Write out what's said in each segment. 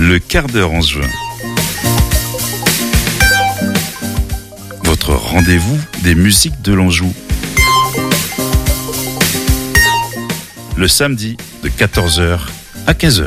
Le quart d'heure en juin. Votre rendez-vous des musiques de l'Anjou. Le samedi de 14h à 15h.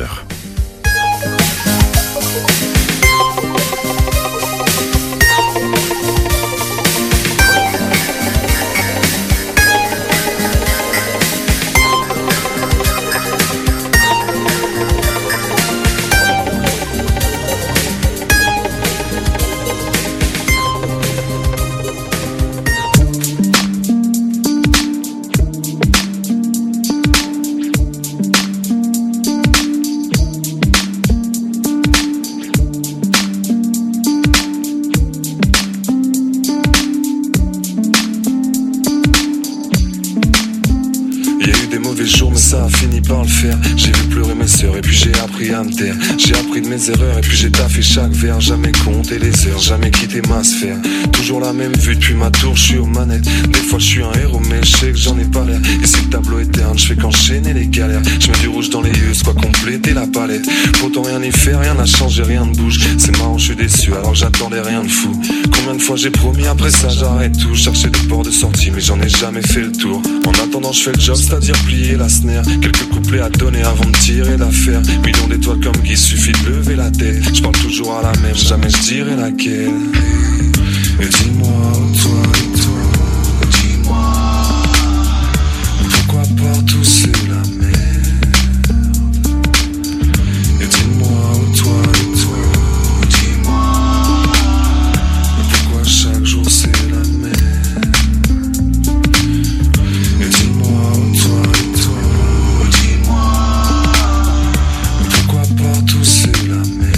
J'ai appris de mes erreurs et puis j'ai taffé chaque verre. Jamais compté les heures, jamais quitté ma sphère. Toujours la même vue depuis ma tour, je suis aux manettes. Des fois je suis un héros mais je sais que j'en ai pas l'air. Et si le tableau est terne, je fais qu'enchaîner les galères. Je mets du rouge dans les yeux, quoi compléter la palette. Pourtant rien n'y fait, rien n'a changé, rien ne bouge. C'est marrant, je suis déçu alors que j'attendais rien de fou. Combien de fois j'ai promis, après ça j'arrête tout. Chercher des ports de sortie mais j'en ai jamais fait le tour. En attendant je fais le job, c'est-à-dire plier la snare. Quelques couplets à donner avant de tirer l'affaire. Millions d'étoiles comme Guy, suffit de lever la tête. Je parle toujours à la même, jamais je dirai laquelle. Et dis-moi, toi, dis-moi, pourquoi partout c'est la merde. Et dis-moi, toi, dis-moi, pourquoi chaque jour c'est la merde. Et dis-moi, toi, dis-moi, pourquoi partout c'est la merde.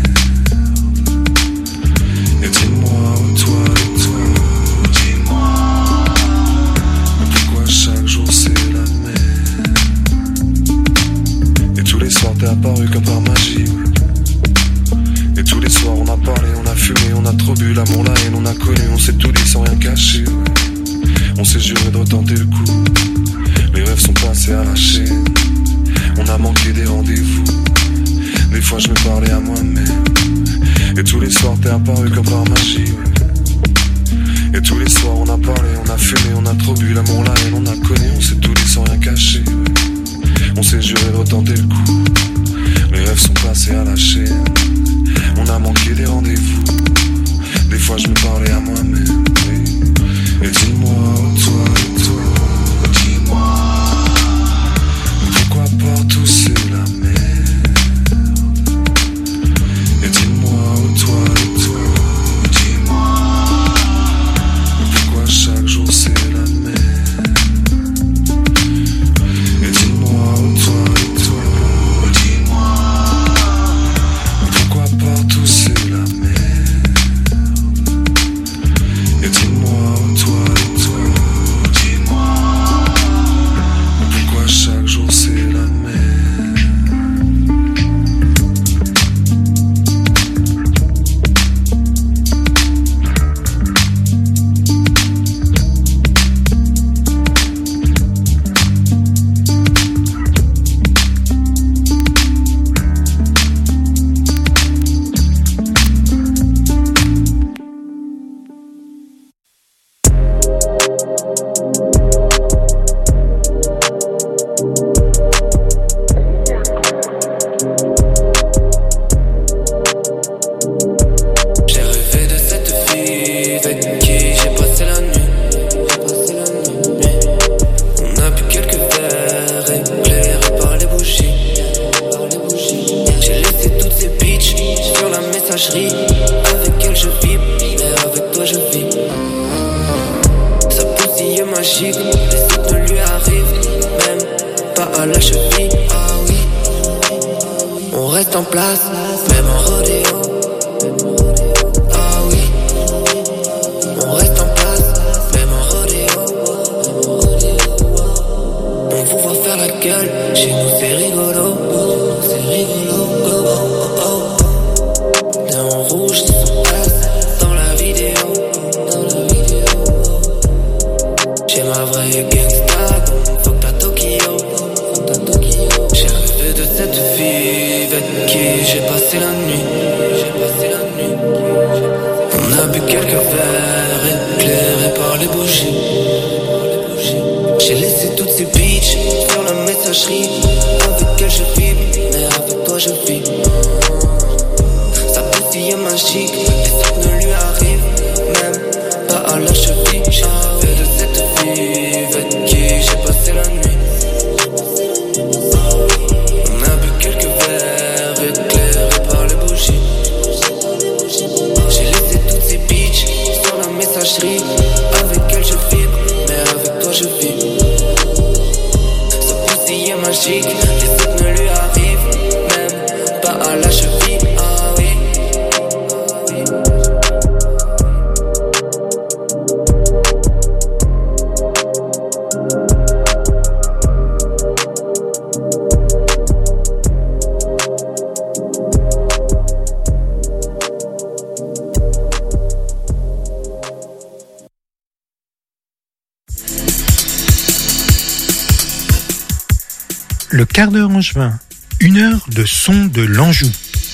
Et dis-moi, toi, dis-moi, pourquoi chaque jour c'est la merde. Et tous les soirs t'es apparu comme par magie. Et tous les soirs on a parlé, on a fumé, on a trop bu, l'amour, la haine, on a connu, on s'est tout dit sans rien cacher. On s'est juré de retenter le coup. Les rêves sont passés à la chaîne. On a manqué des rendez-vous. Des fois je me parlais à moi-même. Et tous les soirs t'es apparu comme par magie. Et tous les soirs on a parlé, on a fumé, on a trop bu, l'amour, la haine, on a connu, on s'est tout dit sans rien cacher. On s'est juré de retenter le coup. Les rêves sont passés à la chaîne. On a manqué des rendez-vous. Des fois je me parlais à moi-même. Et dis-moi, toi, dis-moi, pourquoi partout c'est la merde. Et dis-moi, toi, dis-moi, pourquoi chaque jour c'est la merde. Et dis-moi, toi, quelques verres éclairés par les bougies. J'ai laissé toutes ces bitches sur la messagerie. Avec elle je vibre, mais avec toi je vis. Sa bouteille est magique, les autres ne lui arrivent même pas à la cheville. J'ai rêvé de cette fille avec qui j'ai passé la nuit. On a bu quelques verres éclairés par les bougies. J'ai laissé toutes ces bitches sur la messagerie. Avec elle je vibre, mais avec toi je vis. Sa bouteille est magique, les autres ne lui arrivent même pas à la cheville. Ah oui. Le quart d'heure angevin, 1 heure de son de l'Anjou.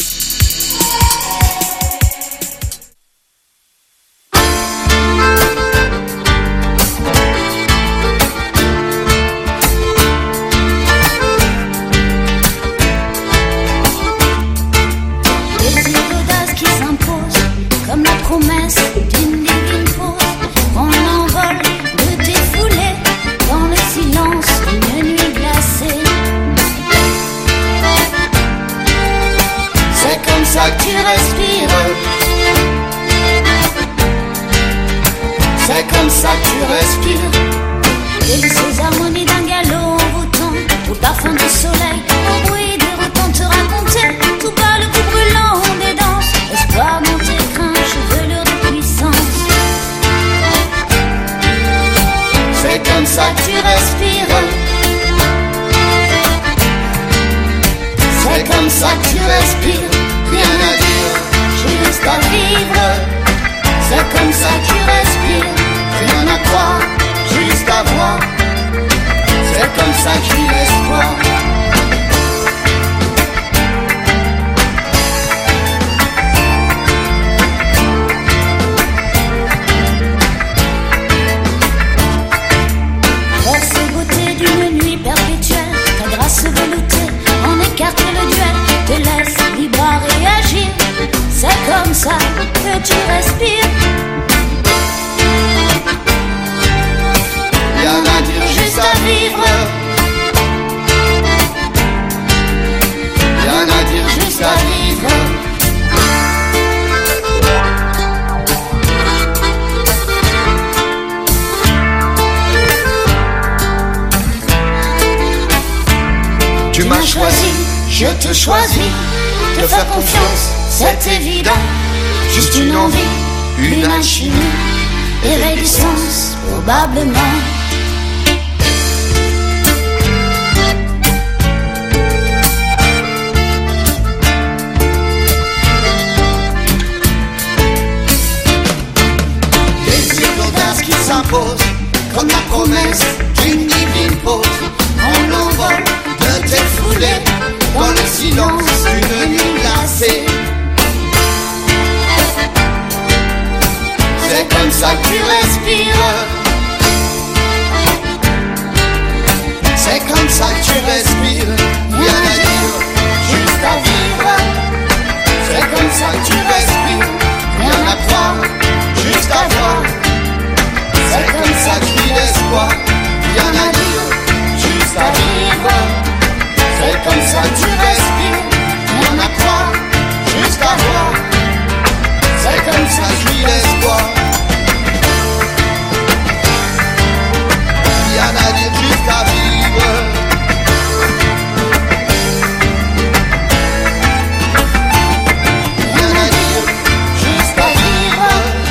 Tu m'as choisi, je te choisis, te faire confiance, c'est évident. Juste une envie, une alchimie, et réticence, probablement. Désir d'audace qui s'impose, comme la promesse d'une divine pause. En l'envol de tes foulées, dans le silence d'une nuit glacée. C'est comme ça que tu respires. C'est comme ça que tu respires. Rien à dire, juste à vivre. C'est comme ça que tu respires. Rien à croire, juste à voir. C'est comme ça que je vis l'espoir. Rien à dire, juste à vivre. C'est comme ça que tu respires. Rien à croire, juste à voir. C'est comme ça que je vis l'espoir. Rien à dire, juste à vivre. Rien à dire, juste à vivre.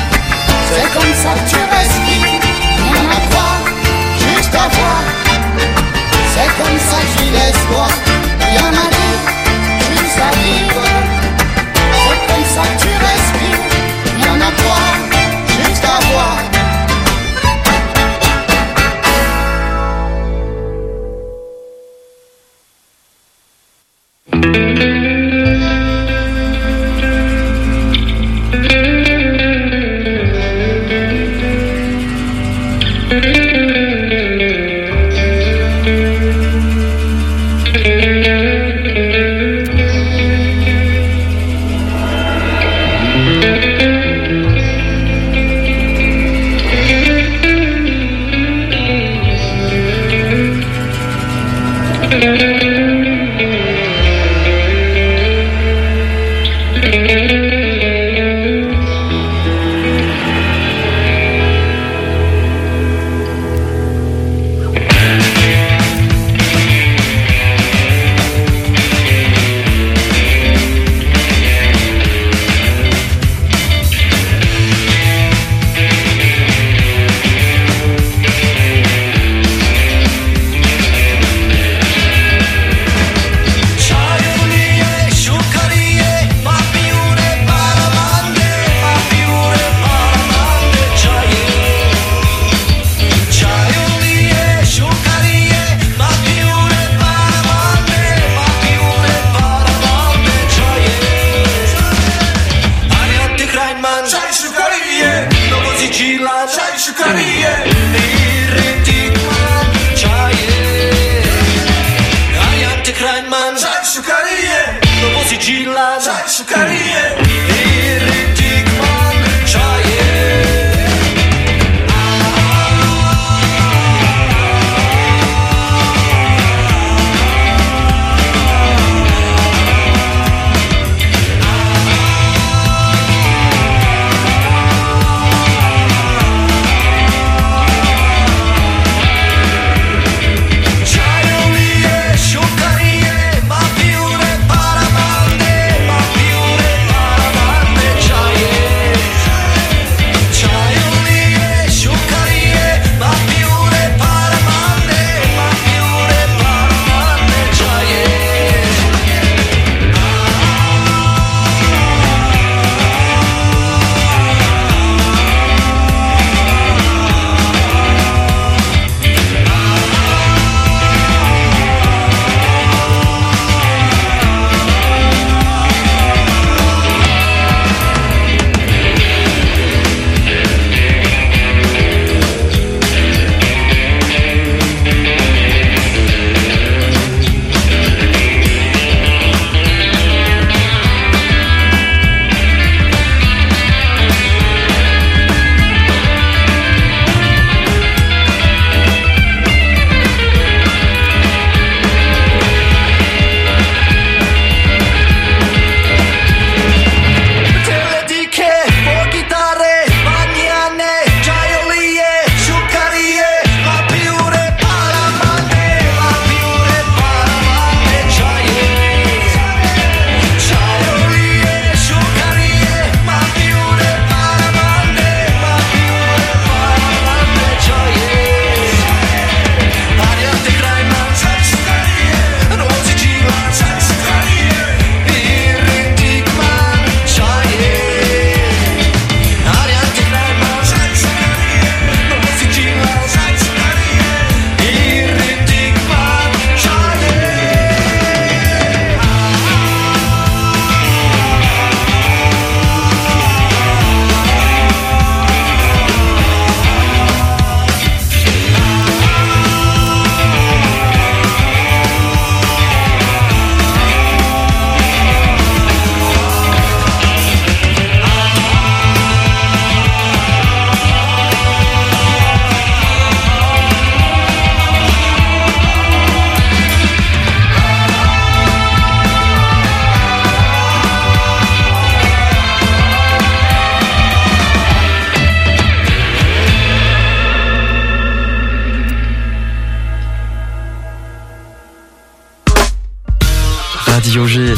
Radio G.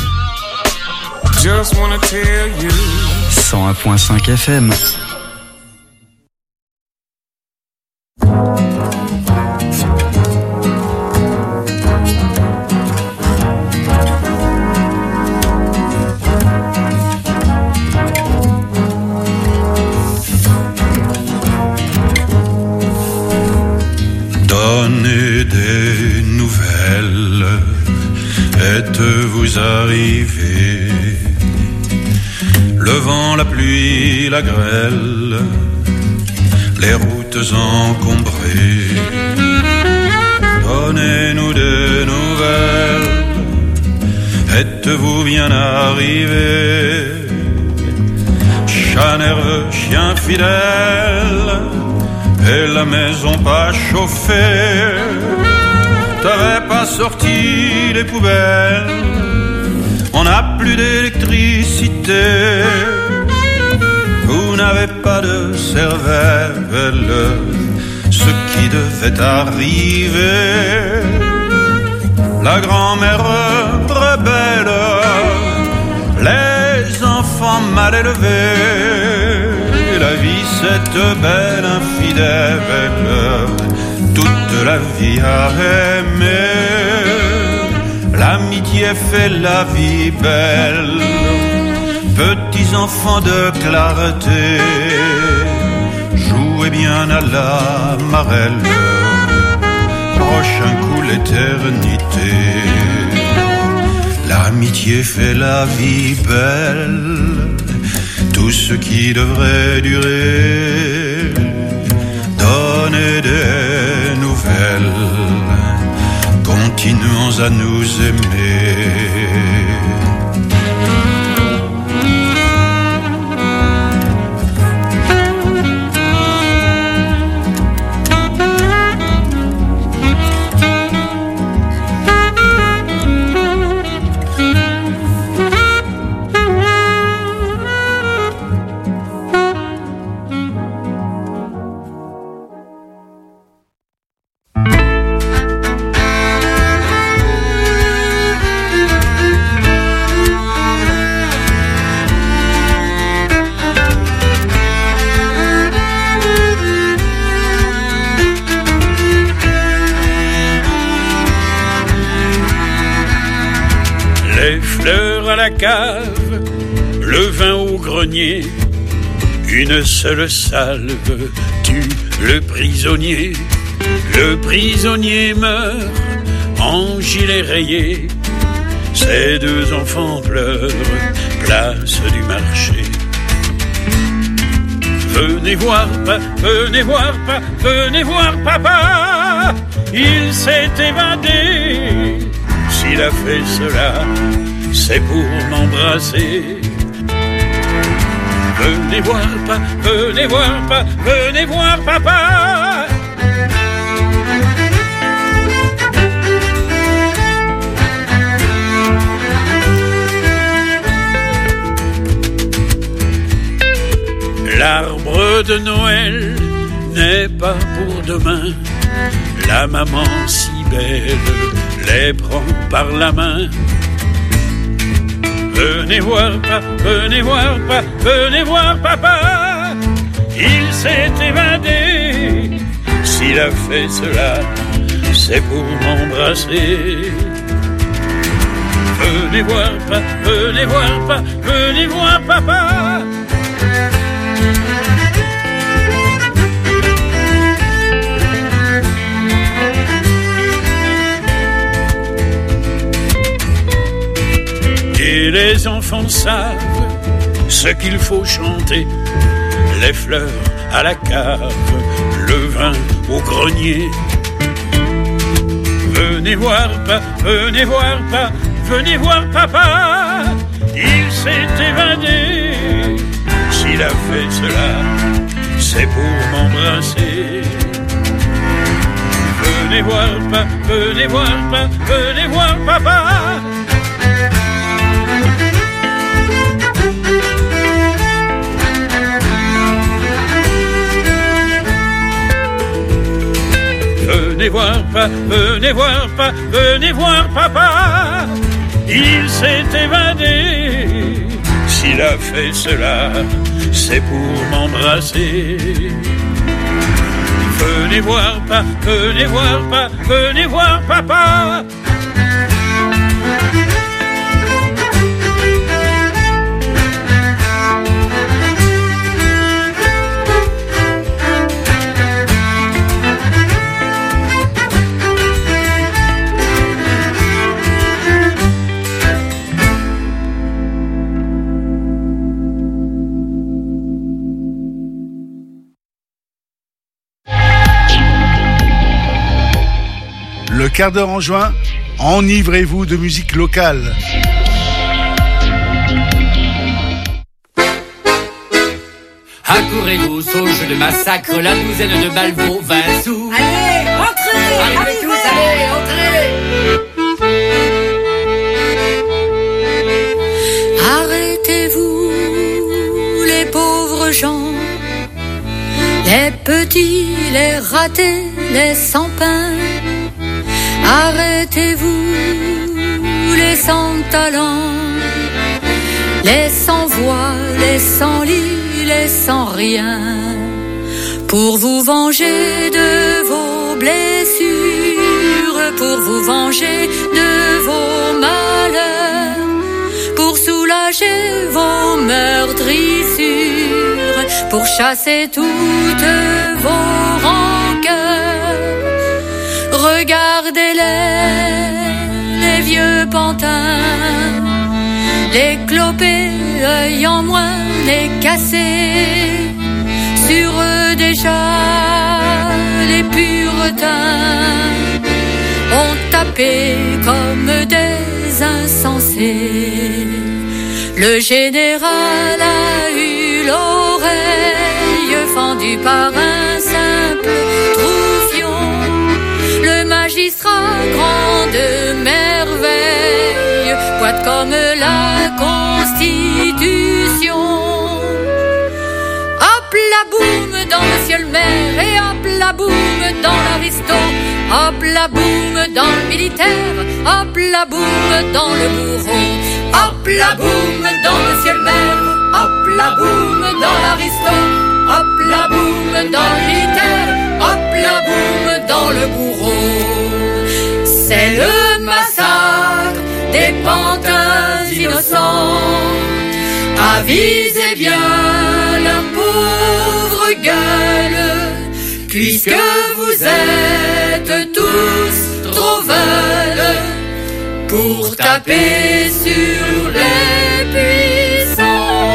Just wanna tell you. 101.5 FM. Donnez des nouvelles, êtes-vous arrivé? Le vent, la pluie, la grêle, les routes encombrées. Donnez-nous des nouvelles, êtes-vous bien arrivé? Chat nerveux, chien fidèle, et la maison pas chauffée. t'avait pas sorti les poubelles. On n'a plus d'électricité. Vous n'avez pas de cervelle. Ce qui devait arriver. La grand-mère rebelle, les enfants mal élevés, la vie cette belle infidèle, toute la vie à aimer, l'amitié fait la vie belle, petits enfants de clarté, jouez bien à la marelle. Prochain coup l'éternité. L'amitié fait la vie belle. Tout ce qui devrait durer. Donnez des nouvelles. Continuons à nous aimer. Cave, le vin au grenier, une seule salve tue le prisonnier. Le prisonnier meurt en gilet rayé. Ses deux enfants pleurent, place du marché. Venez voir, venez voir, venez voir papa. Il s'est évadé. S'il a fait cela, c'est pour m'embrasser. Venez voir, venez voir, venez voir papa. L'arbre de Noël n'est pas pour demain. La maman si belle les prend par la main. Venez voir, venez voir, venez voir papa. Il s'est évadé. S'il a fait cela, c'est pour m'embrasser. Venez voir, venez voir, venez voir papa. Et les enfants savent ce qu'il faut chanter. Les fleurs à la cave, le vin au grenier. Venez voir, venez voir, venez voir papa. Il s'est évadé. S'il a fait cela, c'est pour m'embrasser. Venez voir, venez voir, venez voir papa. Venez voir, venez voir, venez voir papa. Il s'est évadé. S'il a fait cela, c'est pour m'embrasser. Venez voir, venez voir, venez voir papa. Le quart d'heure en juin, enivrez-vous de musique locale. Accourez-vous au jeu de massacre, la douzaine de balles vaut 20 sous. Allez, entrez. Allez tous, allez, entrez. gens, les petits, les ratés, les sans pain. Arrêtez-vous, les sans talent, les sans voix, les sans lit, les sans rien, pour vous venger de vos blessures, pour vous venger de vos malheurs, pour soulager vos meurtrissures, pour chasser toutes vos rancœurs. Regardez-les vieux pantins, les clopés, œil en moins, les cassés. Sur eux déjà, les puritains ont tapé comme des insensés. Le général a eu l'oreille fendue par un simple troufion. Le magistrat, grande merveille, poète comme la Constitution. Hop la boum dans Monsieur le maire et hop la boum dans l'aristo. Hop la boum dans le militaire, hop la boum dans le bourreau. Hop la boum dans Monsieur le maire, hop la boum dans l'aristo. Hop la boum dans le militaire, hop la boum dans le bourreau. C'est le massacre des pantins innocents. Avisez bien la pauvre gueule, puisque vous êtes tous trop veules pour taper sur les puissants.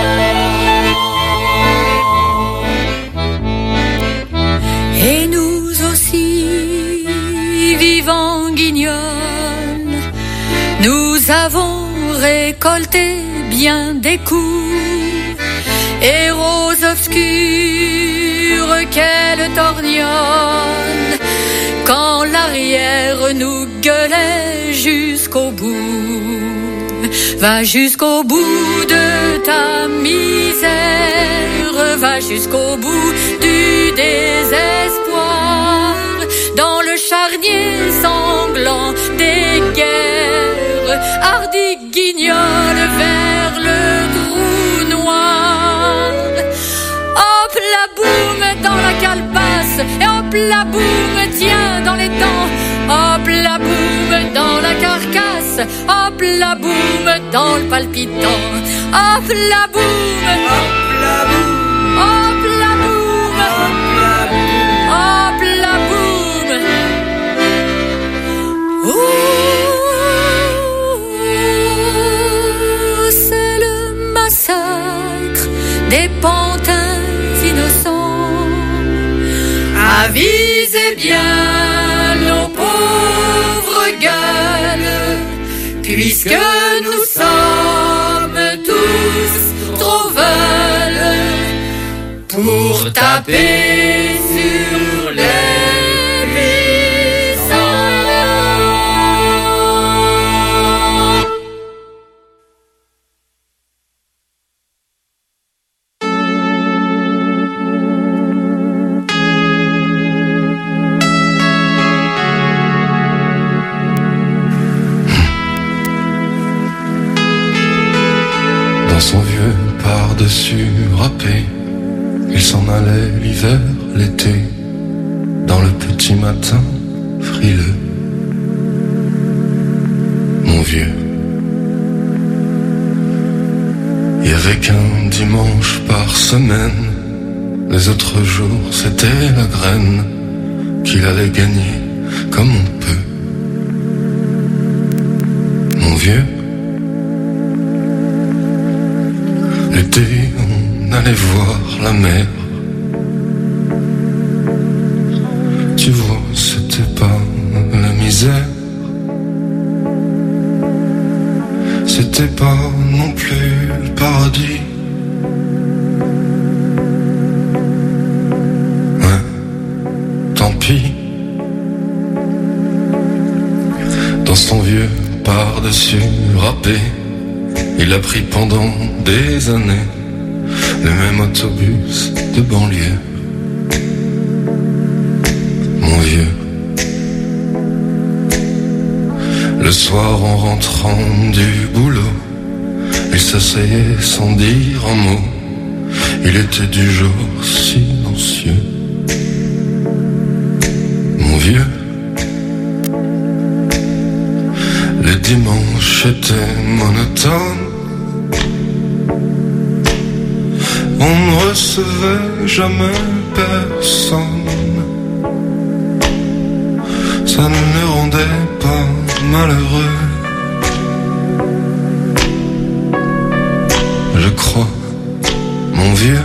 Et nous aussi, vivants guignols, nous avons récolté bien des coups. Héros obscurs, quelle torgnole, quand l'arrière nous gueulait jusqu'au bout. Va jusqu'au bout de ta misère, va jusqu'au bout du désespoir, dans le charnier sanglant des guerres, hardi guignol vers le trou noir. Hop la boum dans la calebasse, et hop la boum tiens dans les dents. Hop la boum dans la carcasse, hop la boum dans le palpitant. Hop la boum, hop la boum, hop la boum, hop la boum, hop la boum. Ouh, c'est le massacre des pantins innocents. Avisez bien nos pauvres gueules, puisque nous sommes tous trop veules pour taper sur les puissants. Dans son vieux par-dessus râpé, il s'en allait l'hiver, l'été, dans le petit matin frileux. Mon vieux, il y avait qu'un dimanche par semaine, les autres jours c'était la graine qu'il allait gagner comme on peut. Mon vieux, l'été, on allait voir la mer. Tu vois, c'était pas la misère, c'était pas non plus le paradis. Ouais, tant pis. Dans son vieux par-dessus râpé, il a pris pendant des années les mêmes autobus de banlieue. Mon vieux, le soir en rentrant du boulot, il s'asseyait sans dire un mot. Il était du genre silencieux. Mon vieux, les dimanches étaient monotones. On ne recevait jamais personne. Ça ne le rendait pas malheureux. Je crois, mon vieux,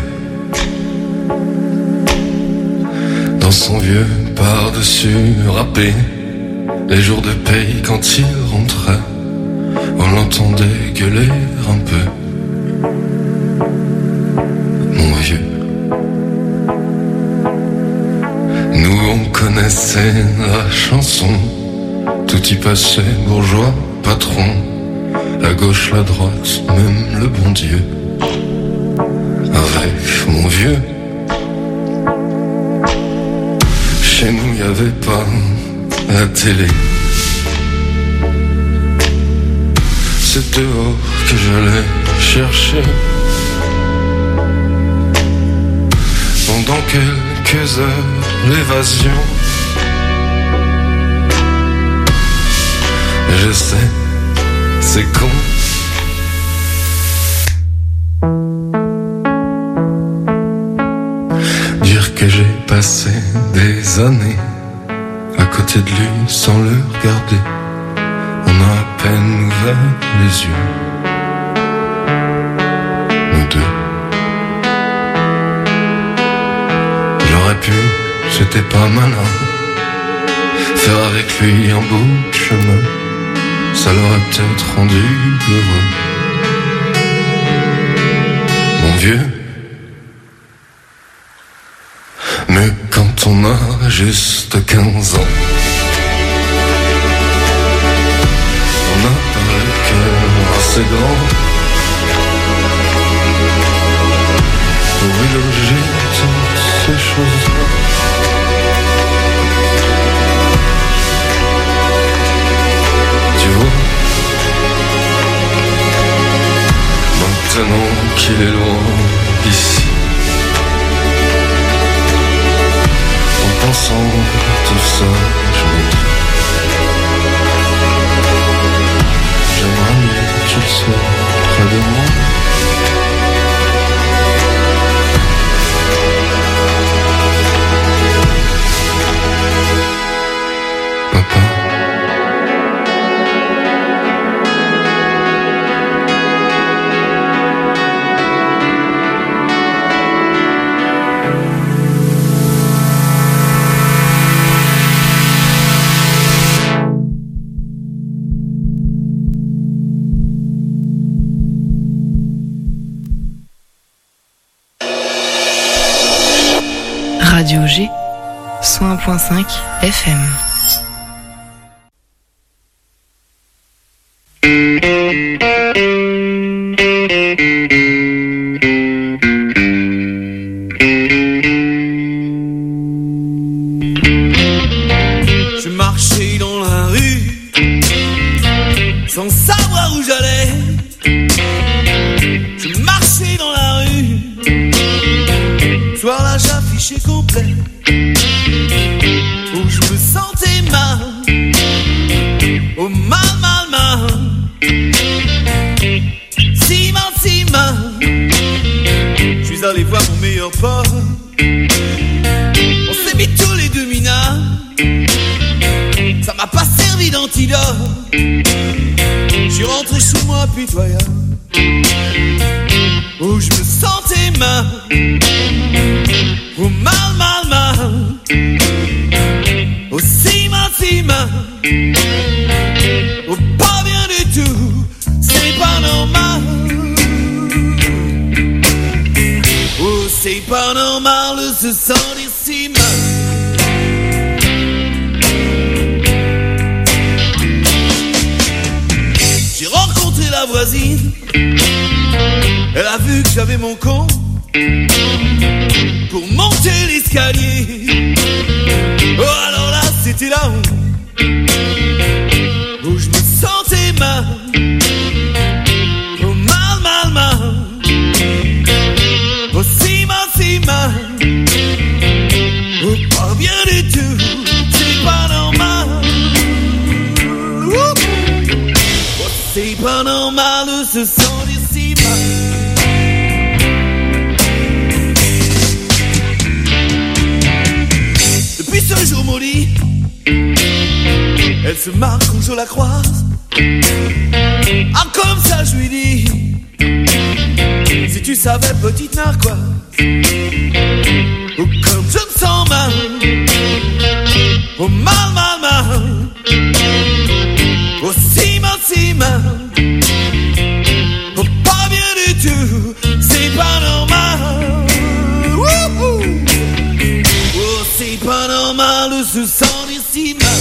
dans son vieux par-dessus râpé, les jours de paye quand il rentrait, on l'entendait gueuler un peu. Mon vieux, nous on connaissait la chanson, tout y passait, bourgeois, patron, la gauche, la droite, même le bon Dieu. Avec mon vieux, chez nous y avait pas la télé. C'est dehors que j'allais chercher. Pendant quelques heures, l'évasion. Je sais, c'est con. Dire que j'ai passé des années à côté de lui sans le regarder. On a à peine ouvert les yeux, nous deux. J'aurais pu, c'était pas malin, faire avec lui un bout de chemin. Ça l'aurait peut-être rendu heureux. Mon vieux, mais quand on a juste 15 ans, on n'a pas le cœur assez grand pour éloger toutes ces choses-là. Tu vois, maintenant qu'il est loin d'ici, en pensant à tout ça, je me dis, j'aimerais mieux qu'il soit près de moi. Papa, Radio G, 101.5 FM. Je marchais dans la rue sans savoir où j'allais. Je marchais dans la rue, soir là j'affichais complet, où je me sentais mal, oh mal, mal, mal, si mal, si mal. Je suis allé voir mon meilleur pote, on s'est mis tous les deux minables, ça m'a pas servi d'antidote. Je suis rentré chez moi pitoyable, où je me sentais mal, oh mal, mal, mal, oh si mal, oh pas bien du tout, c'est pas normal, oh c'est pas normal de se sentir si mal. J'ai rencontré la voisine, elle a vu que j'avais mon compte, pour monter l'escalier. Oh alors là c'était la honte, où je me sentais mal. Oh mal, oh si mal, oh pas bien du tout, c'est pas normal. Oh c'est pas normal de se sentir si mal. Depuis ce jour maudit, elle se marre quand je la croise. Ah comme ça je lui dis, si tu savais petite narquoise. Oh comme je me sens mal, oh mal, oh si mal, oh pas bien du tout, c'est pas normal. Oh c'est pas normal de se sentir si mal.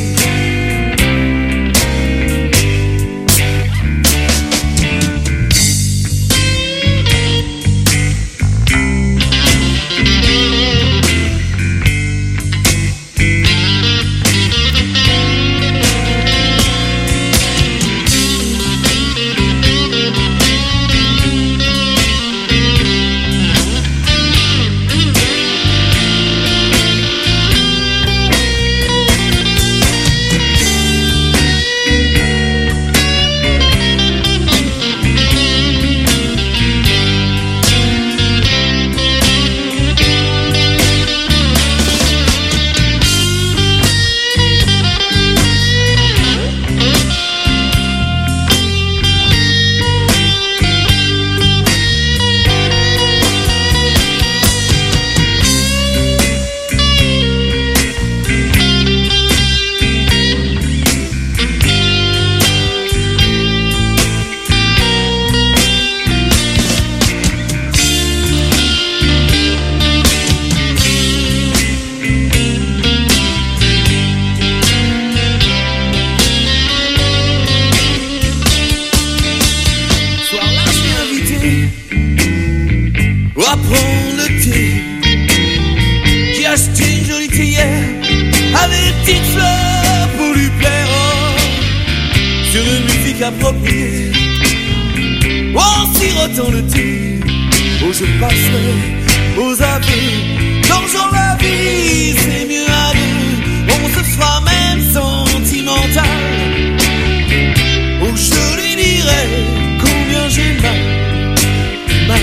Approprié, en sirotant le thé, où je passerai aux aveux. Dans la vie, c'est mieux à deux, on se fera même sentimental. Où je lui dirai combien j'ai mal,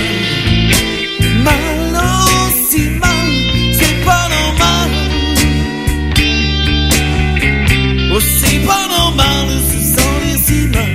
oh si mal, c'est pas normal. Oh c'est pas normal de se sentir si mal.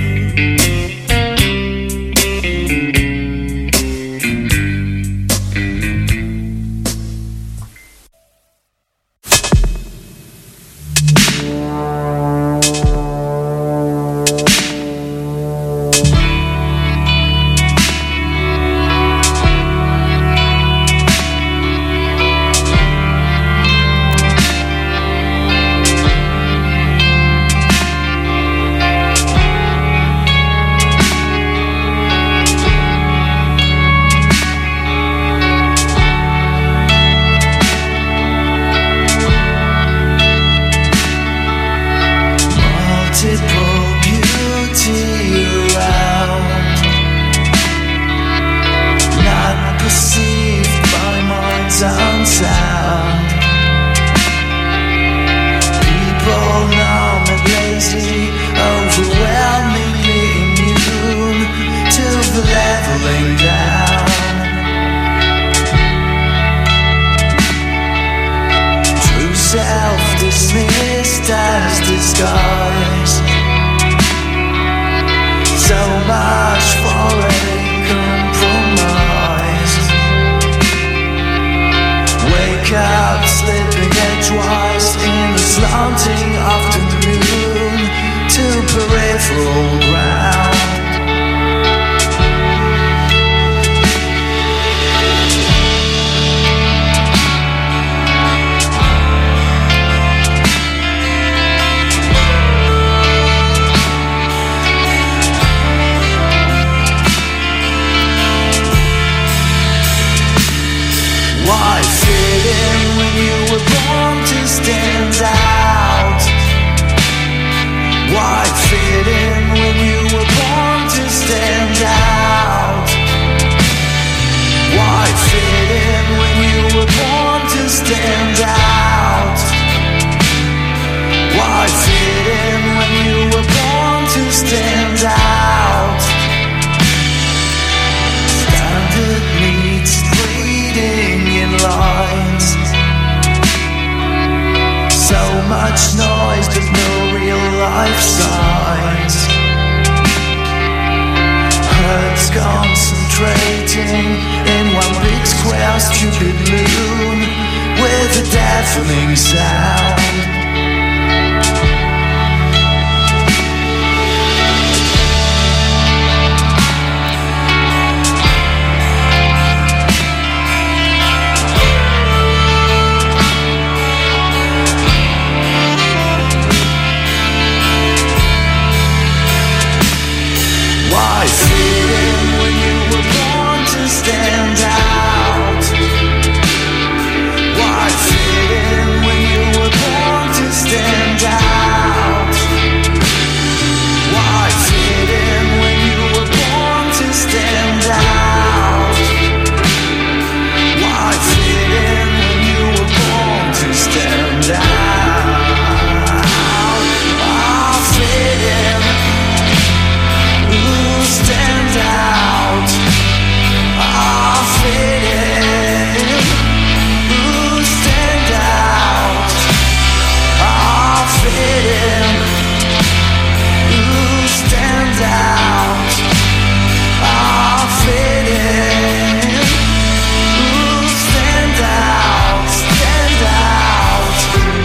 much noise, there's no real life signs. Herds concentrating in one big square stupid loon with a deafening sound. Why fit in when you were born to stand out? Why fit in when you were born to stand out? Why fit in when you were born to stand out? Why fit in when you were born to stand out? I'll fit in. Stand out, I'll fit in. Stand out, I'll fit in. Stand out, I'll fit in. Stand out, stand out.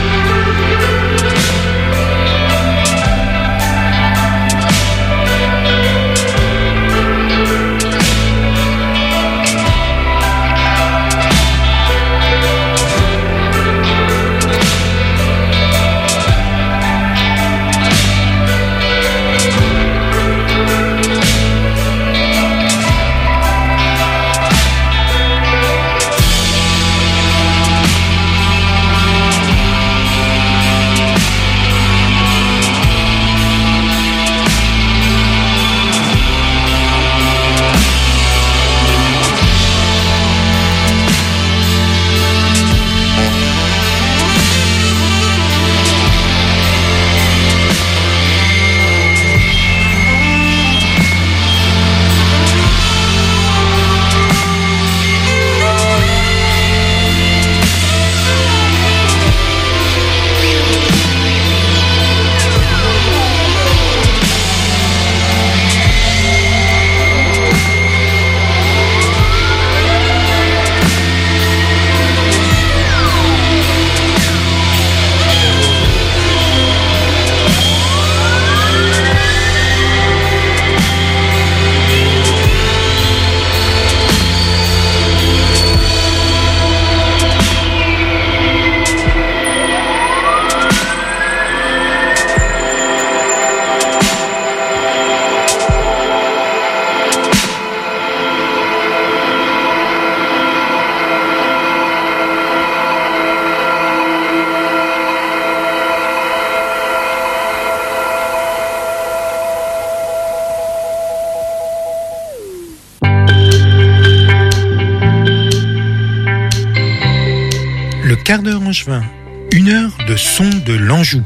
Quart d'heure angevin, 1 heure de son de l'Anjou.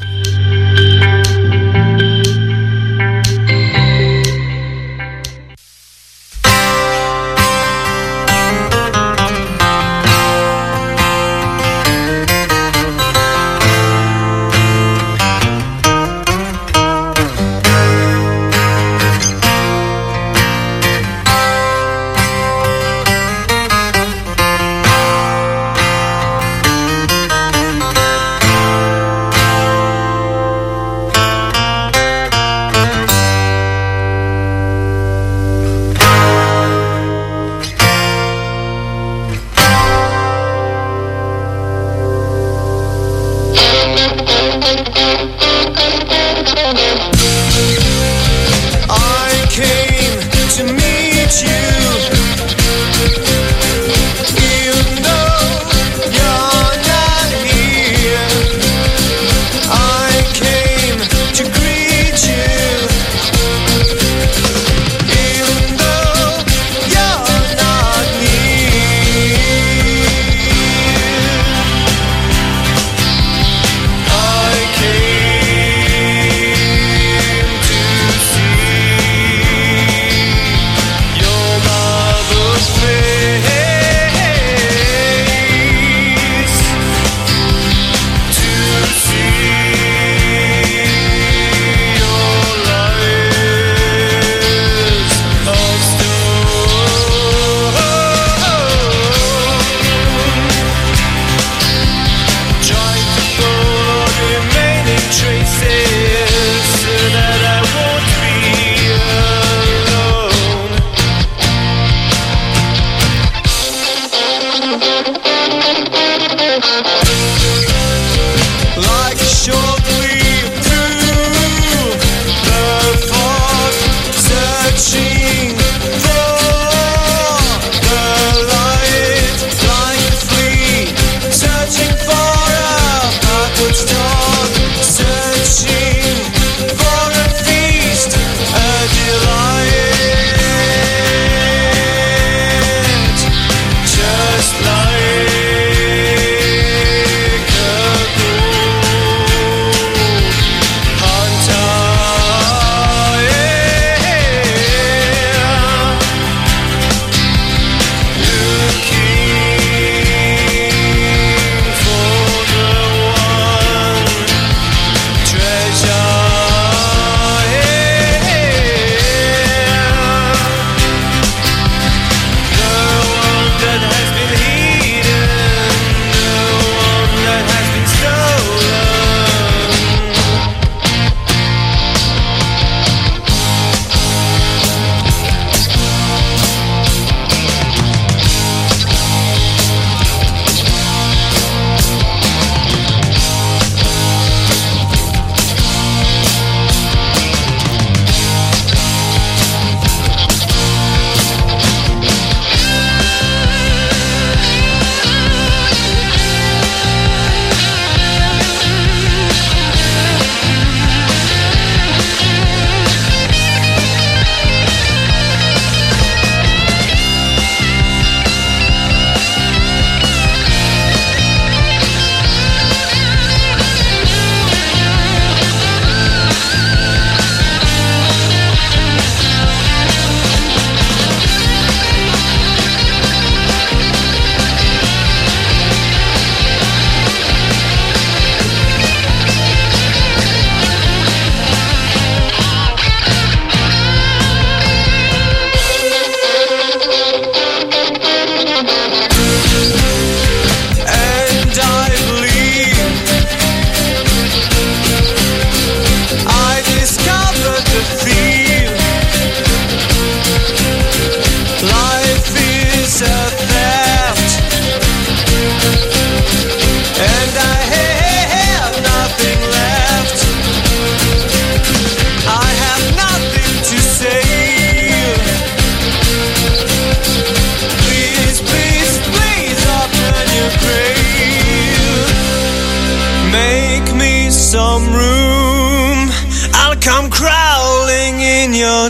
some room, I'll come crawling in your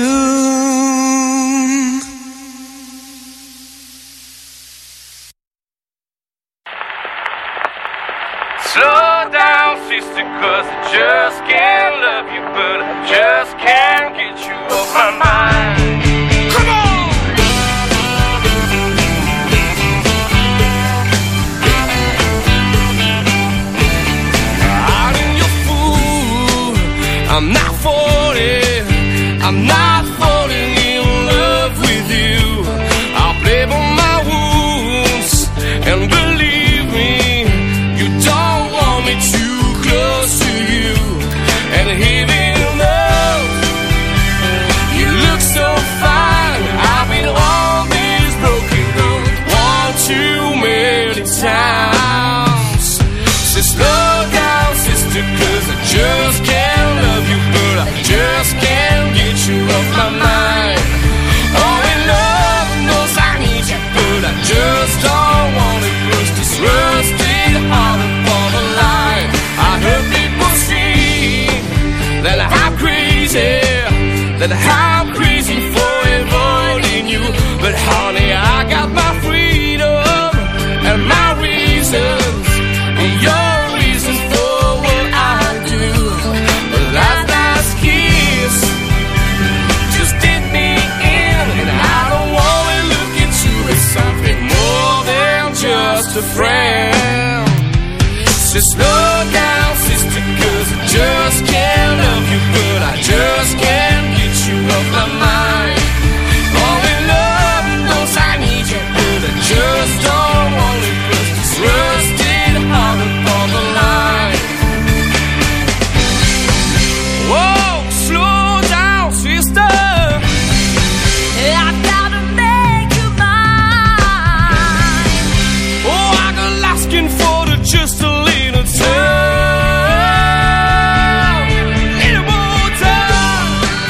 tomb. Slow down, sister, 'cause I just can't love you, but I just can't get you off my mind. Come on! Out in your fool, I'm not falling, I'm not falling in love with you. I'll blame on my wounds, and believe me, you don't want me too close to you. And even though you look so fine, I've been on this broken road one too many times. So slow down, sister, 'cause I just can't love you, but I just can't get you off my mind. Oh, and love knows I need you, but I just don't want it. Push this rusted heart upon the line. I heard people say that I'm crazy for avoiding you. But honey, I got my freedom and my reasons, and your reasons for what I do. But last kiss just did me in, and I don't want to look into it something more than just a friend. So slow down, sister, 'cause I just can't love you, but I just can't get you off my mind. Oh, in love knows I need you, but I just don't want to push this rusted heart upon the line. Whoa, slow down, sister. I gotta make you mine. Oh, I got asking for the just a little time, little more time.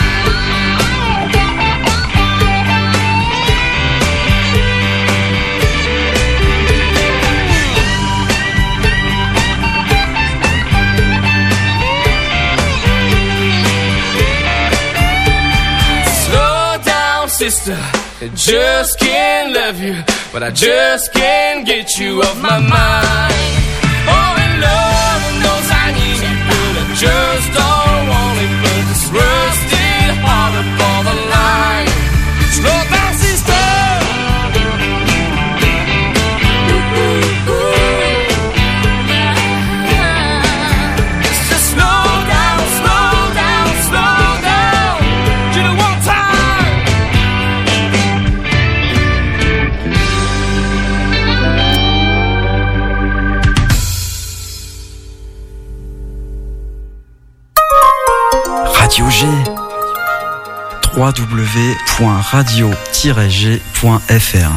Slow down, sister. I just can't love you, but I just can't get you off my mind. Oh, and love knows I need you, but I just don't want it. But this rusted heart upon the line. Slow down, sister. Just slow down, slow down, slow down. Do it one time. Radio G. www.radio-g.fr.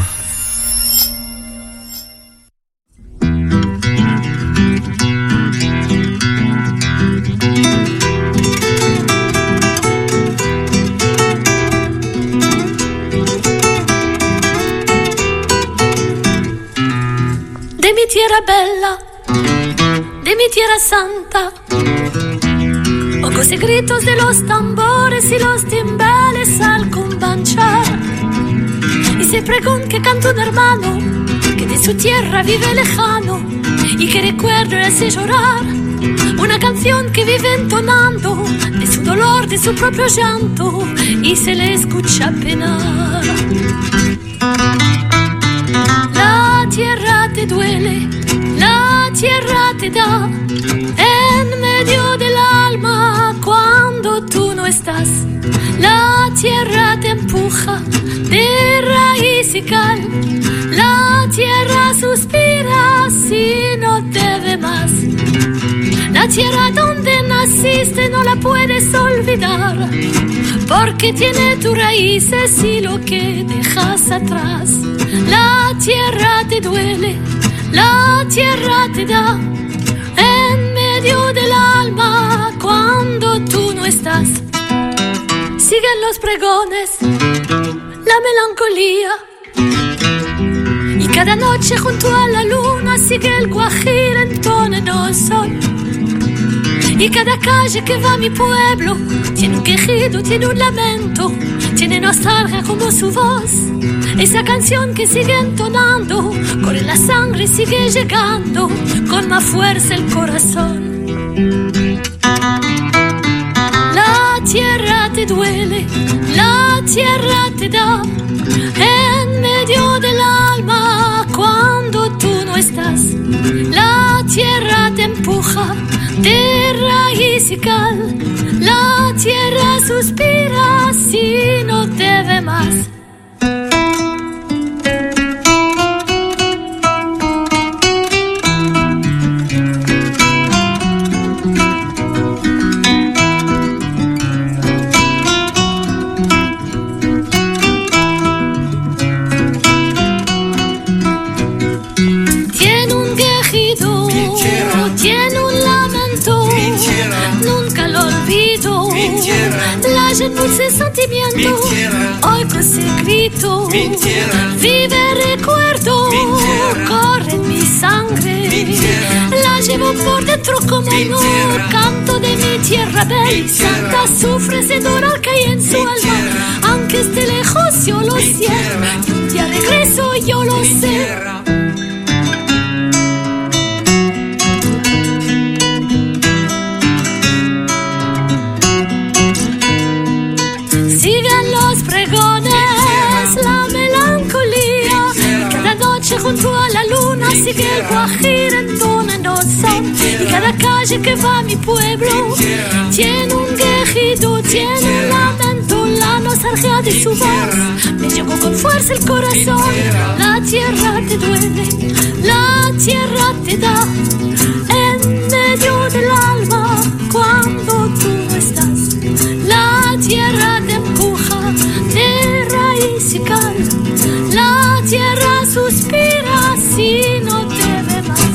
De mi tierra bella, de mi tierra santa, ojos y gritos de los tambores y los timbales al cumbanchar. Y se pregón que canta un hermano que de su tierra vive lejano y que recuerda y hace llorar. Una canción que vive entonando de su dolor, de su propio llanto, y se le escucha penar. La tierra te duele, la tierra te da en medio del alma cuando tú no estás. La tierra te empuja de raíz y cal. La tierra suspira si no te ve más. La tierra donde naciste no la puedes olvidar, porque tiene tus raíces y lo que dejas atrás. La tierra te duele, la tierra te da en medio del alma cuando tú no estás. Siguen los pregones, la melancolía, y cada noche junto a la luna sigue el guajir en tono sol. cada calle que va a mi pueblo tiene un quejido, tiene un lamento, tiene nostalgia como su voz. Esa canción que sigue entonando, corre la sangre, sigue llegando con más fuerza el corazón. La tierra te duele, la tierra te da en medio del alma cuando tú no estás. La tierra te empuja de raíz y cal. La tierra suspira si no te ve más. Ese sentimiento, hoy con ese grito, vive recuerdo, corre en mi sangre, la llevo por dentro como un canto de mi tierra bella y santa, sufre ese dolor que hay en su alma, aunque esté lejos yo lo siento, y un día regreso yo lo sé. Junto a la luna sigue el guajir entonando son. Y cada calle que va a mi pueblo tiene un quejido, tiene un lamento, la nostalgia de su voz. Me llegó con fuerza el corazón. La tierra te duele, la tierra te da en medio del alma cuando tú no estás. La tierra te empuja de raíz y cal. La tierra suspira si no te ve más.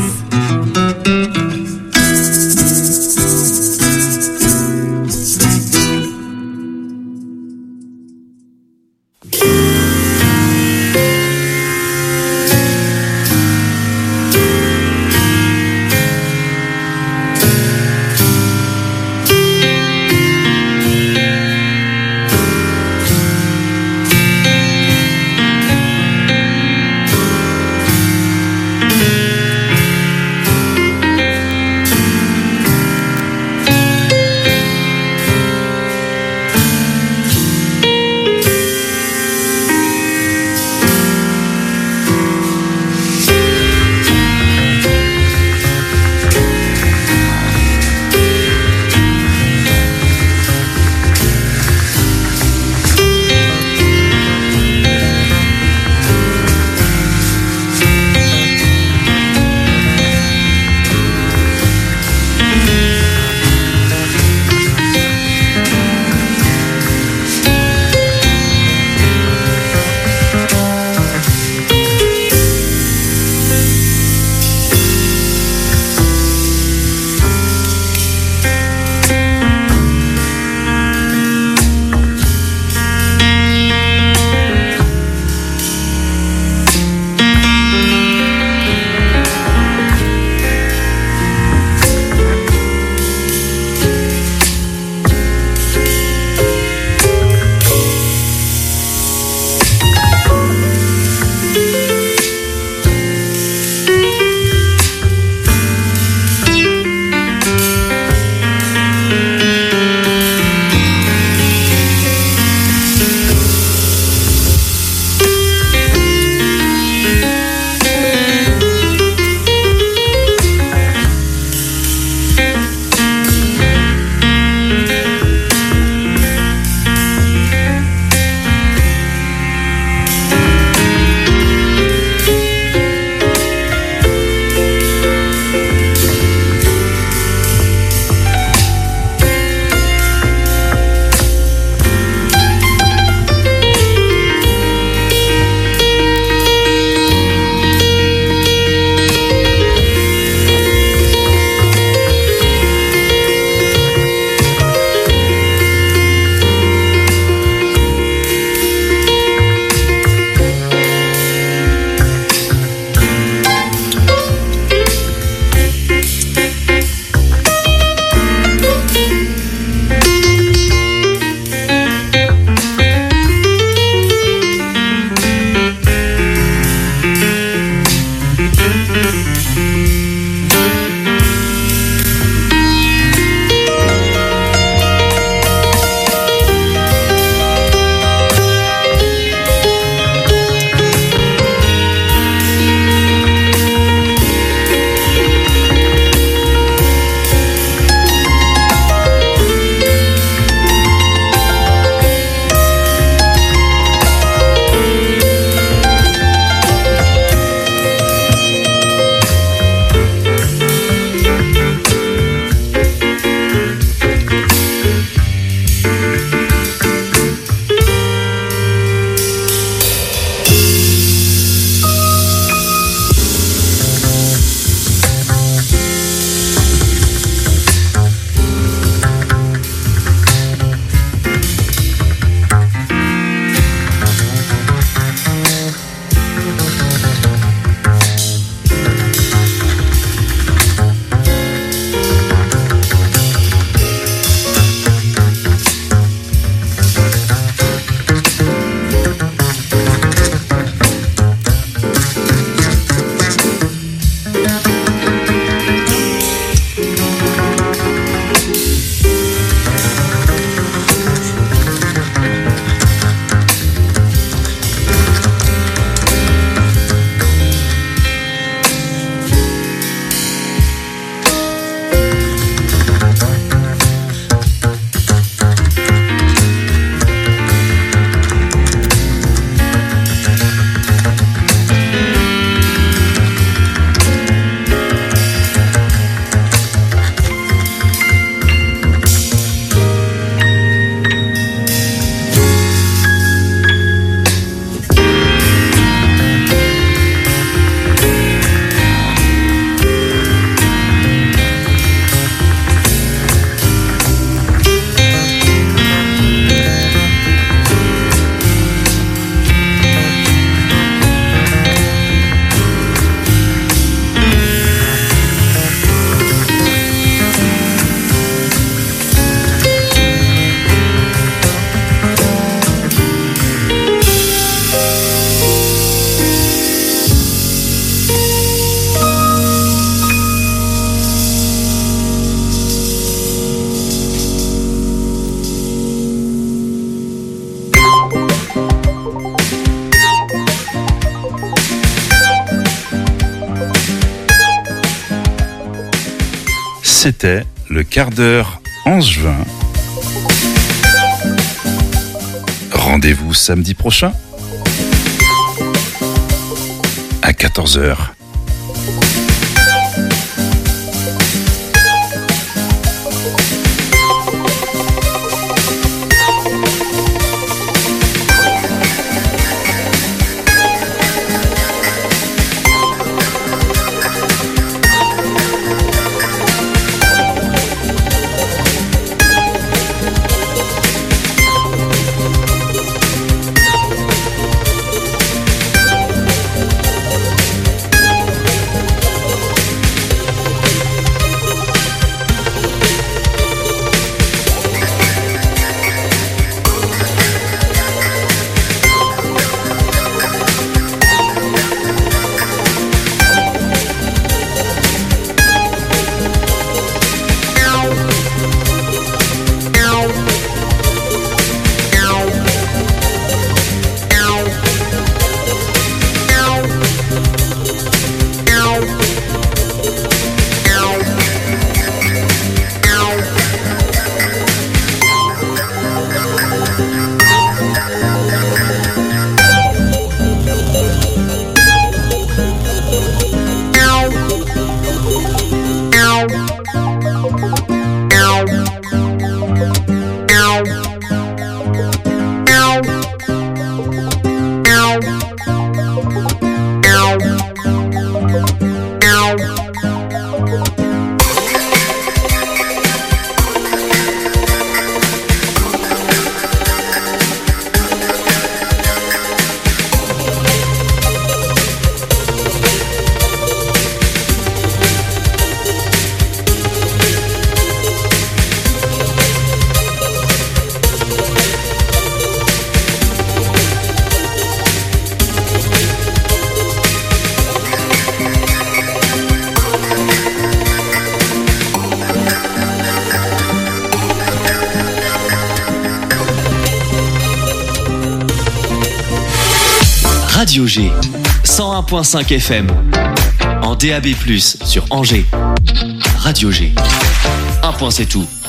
C'était le quart d'heure angevin. Rendez-vous samedi prochain à 14h. Radio G, 101.5 FM, en DAB+, sur Angers. Radio G, un point c'est tout.